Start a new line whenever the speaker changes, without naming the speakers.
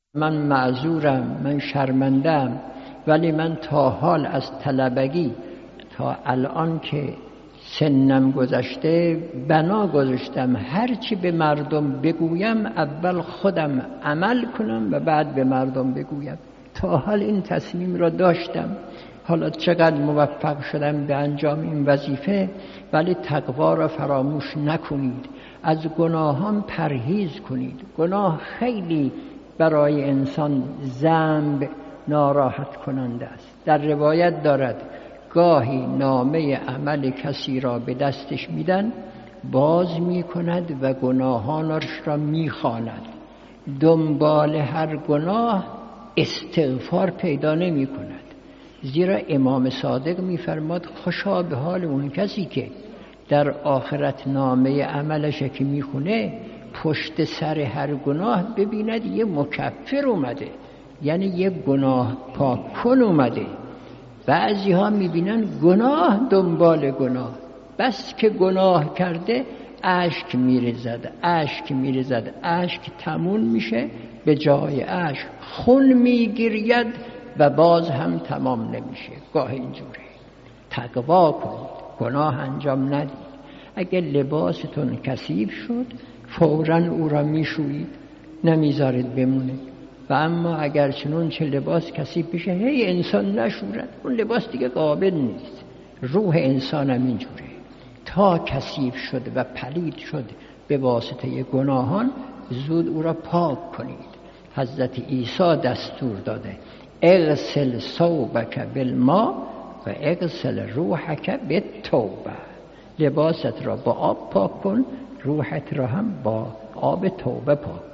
من معذورم، من شرمندم، ولی من تا حال از طلبگی تا الان که سنم گذشته بنا گذاشتم هرچی به مردم بگویم اول خودم عمل کنم و بعد به مردم بگویم. تا حال این تصمیم را داشتم. حالا چقدر موفق شدم به انجام این وظیفه، ولی تقوا را فراموش نکنید. از گناهان پرهیز کنید. گناه خیلی برای انسان ذنب ناراحت کننده است. در روایت دارد گاهی نامه عمل کسی را به دستش میدن، باز میکند و گناهانش را میخواند. دنبال هر گناه استغفار پیدا نمی کند. زیرا امام صادق میفرماد خوشا به حال اون کسی که در آخرت نامه عملش که میخونه پشت سر هر گناه ببیند یه مکفر اومده، یعنی یه گناه پاک کن اومده. بعضی ها میبینن گناه دنبال گناه، بس که گناه کرده اشک میریزد، اشک تموم میشه، به جای اشک خون میگیرید و باز هم تمام نمیشه. گاه اینجوره. تقوا کنید، گناه انجام ندید. اگه لباستون کثیف شد فوراً او را میشویید، نمیذارید بمونه. و اما اگر چنون چه لباس کثیف بشه هی انسان نشورد، اون لباس دیگه قابل نیست. روح انسان هم اینجوره. تا کثیف شد و پلید شد به واسطه گناهان زود او را پاک کنید. حضرت عیسی دستور داده اغسل ثوبک بالماء و اغسل روحک بالتوبه. لباست را با آب پاک کن، روحت را هم با آب توبه پاک.